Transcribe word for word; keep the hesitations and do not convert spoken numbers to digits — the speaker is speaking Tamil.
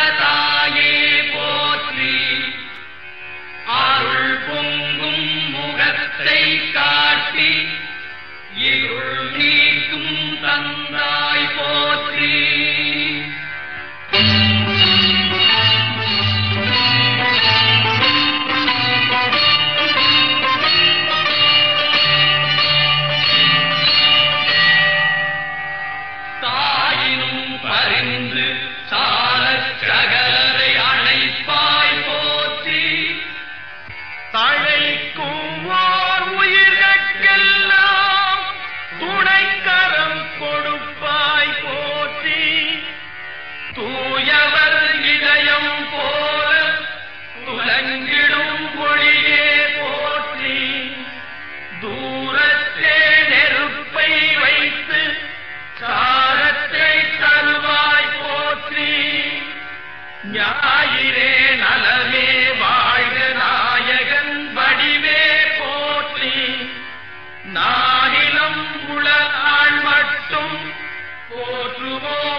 தாயே போற்றி. அருள் பொங்கும் முகத்தை காட்டி இருள் நீக்கும் தந்தாய் போற்றி. தாயினும் பரிந்து சாரச் சகலரை அணைப்பாய் போற்றி. தழைக்கும் ஓர் உயிர்கட்கெல்லாம் துணைக்கரம் கொடுப்பாய் போற்றி. தூயவர் இதயம் போல துலங்கிடும் ஒளியே போற்றி. தூரத்தே நெருப்பை வைத்து சாரத்தை தருவாய் போற்றி. ஞாயிறே நலமே வாழ்க நாயகன் வடிவே போற்றி. நானிலம் உலகாள் மட்டும் போற்றுவோம்